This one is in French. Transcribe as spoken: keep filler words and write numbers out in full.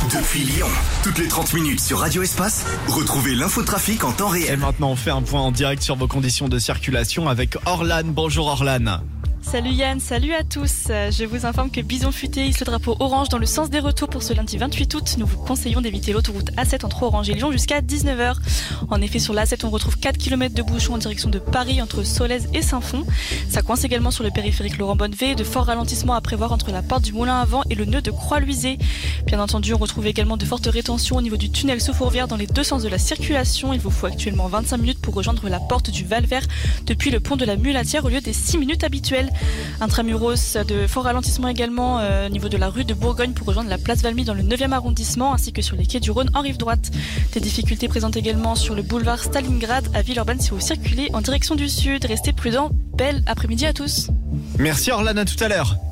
Depuis Lyon, toutes les trente minutes sur Radio Espace, retrouvez l'infotrafic en temps Et réel. maintenant, on fait un point en direct sur vos conditions de circulation avec Orlan. Bonjour Orlan. Salut Yann, salut à tous. Je vous informe que Bison Futé hisse le drapeau orange dans le sens des retours pour ce lundi vingt-huit août. Nous vous conseillons d'éviter l'autoroute A sept entre Orange et Lyon jusqu'à dix-neuf heures. En effet, sur l'A sept, on retrouve quatre kilomètres de bouchons en direction de Paris entre Solèze et Saint-Fond. Ça coince également sur le périphérique Laurent Bonnevé, de forts ralentissements à prévoir entre la porte du Moulin à Vent et le nœud de Croix-Luisée. Bien entendu, on retrouve également de fortes rétentions au niveau du tunnel sous Fourvière dans les deux sens de la circulation. Il vous faut actuellement vingt-cinq minutes pour rejoindre la porte du Val-Vert depuis le pont de la Mulatière au lieu des six minutes habituelles. Intramuros, de forts ralentissements également euh, au niveau de la rue de Bourgogne pour rejoindre la place Valmy dans le neuvième arrondissement ainsi que sur les quais du Rhône en rive droite. Des difficultés présentes également sur le boulevard Stalingrad à Villeurbanne si vous circulez en direction du sud. Restez prudents. Belle après-midi à tous. Merci Orlan, à tout à l'heure.